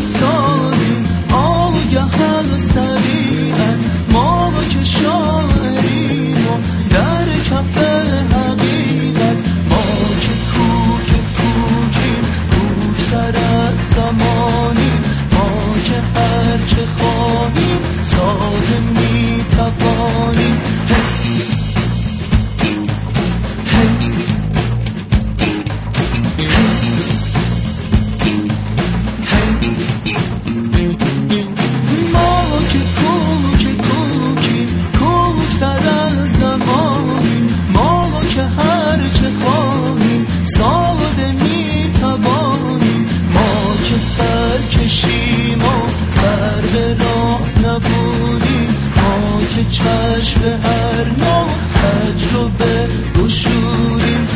سازیم آگه از طبیعت، ما که شاعریم و در کف حقیقت، ما که کوکیم کوکتر از زمانیم، ما که هرچه خواهیم ساده میتوانیم. چشم هر نوع تجربه گشودیم.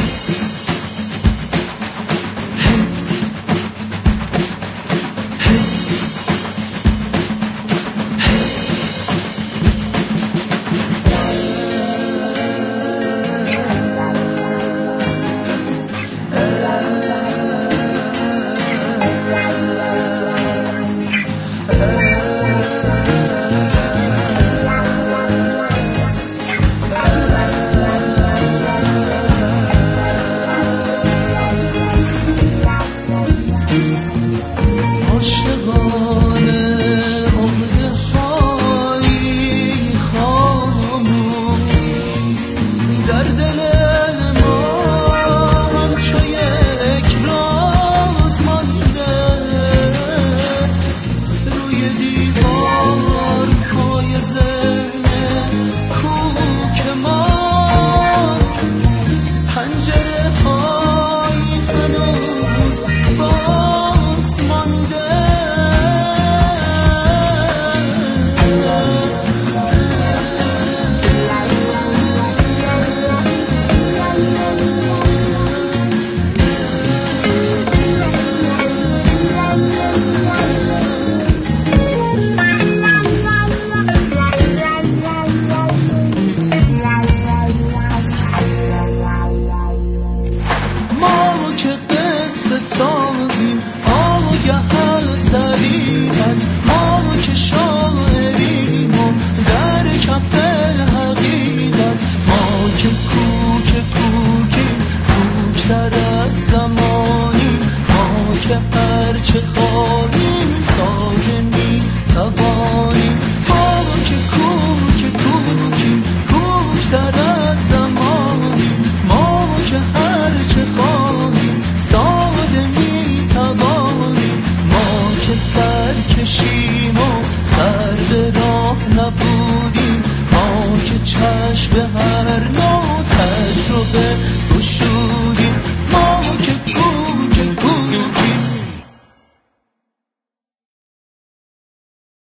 سازیم آگه از طبیعت، ما که شاعریم و در کف حقیقت، ما که کوکیم کوکتر از زمانیم، ما که هرچه خواهیم ساده میتوانیم. ما که کوکیم کوکتر از زمانیم، ما که هرچه خواهیم ساده میتوانیم، ما که سر کشیم و سر به راه نبودیم، ما که چشم هر نوع تجربه